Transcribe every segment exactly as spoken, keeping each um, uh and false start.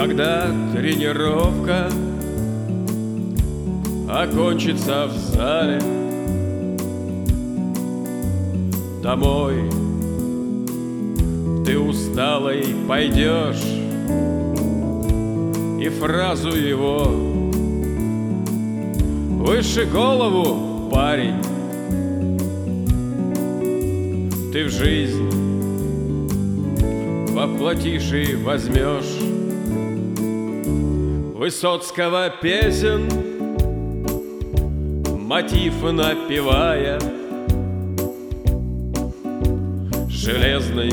Когда тренировка окончится в зале, домой ты усталый пойдешь, и фразу его: «Выше голову, парень!» Ты в жизнь воплотишь и возьмешь. Высоцкого песен мотив напевая, железный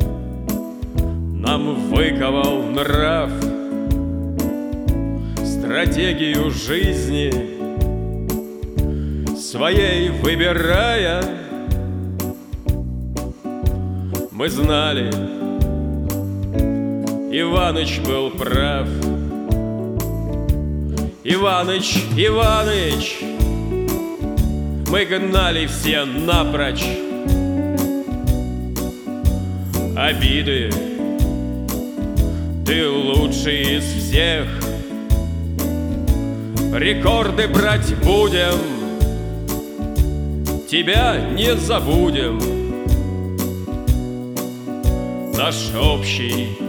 нам выковал нрав, стратегию жизни своей выбирая. Мы знали, Иваныч был прав. Иваныч, Иваныч, мы гнали все напрочь обиды. Ты лучший из всех. Рекорды брать будем, тебя не забудем. Наш общий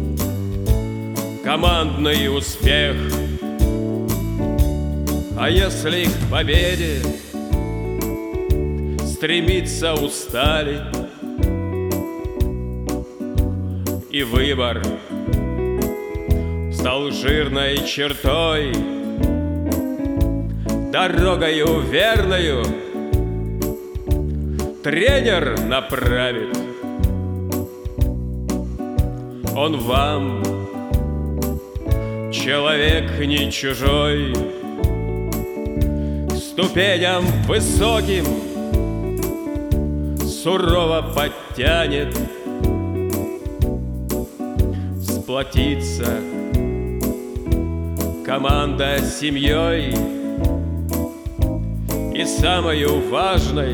командный успех. А если к победе стремиться устали, и выбор стал жирной чертой, дорогою верною тренер направит. Он вам человек не чужой, к ступеням высоким сурово подтянет. Сплотится команда с семьей, и самою важной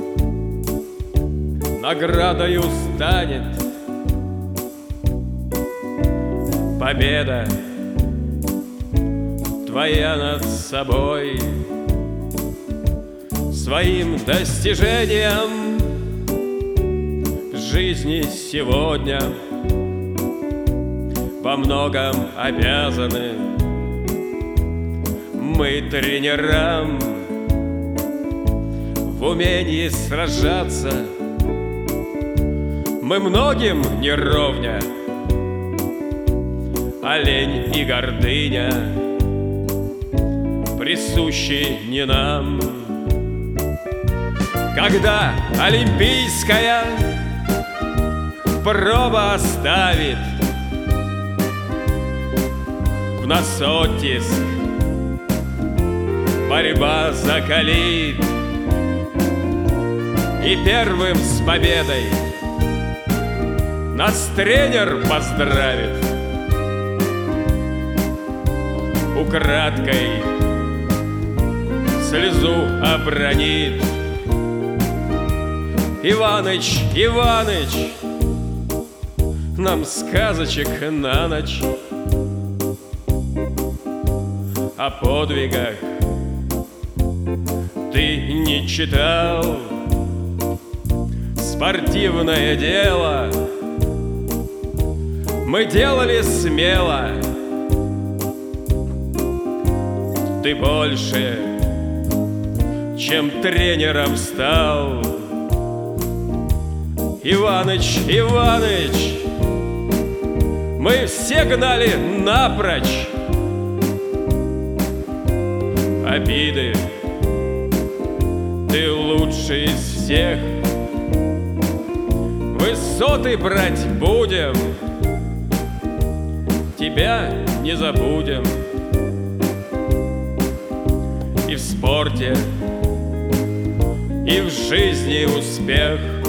наградою станет победа твоя над собой. Своим достижением жизни сегодня во многом обязаны мы тренерам. В умении сражаться мы многим не ровня, а лень и гордыня присущи не нам. Когда олимпийская проба оставит в нас оттиск, борьба закалит, и первым с победой нас тренер поздравит. Украдкой слезу обронит: Иваныч, Иваныч, нам сказочек на ночь. О подвигах ты не читал, спортивное дело мы делали смело. Ты больше, чем тренером стал. Иваныч, Иваныч, мы все гнали напрочь обиды. Ты лучший из всех. Высоты брать будем, тебя не забудем. И в спорте, и в жизни успех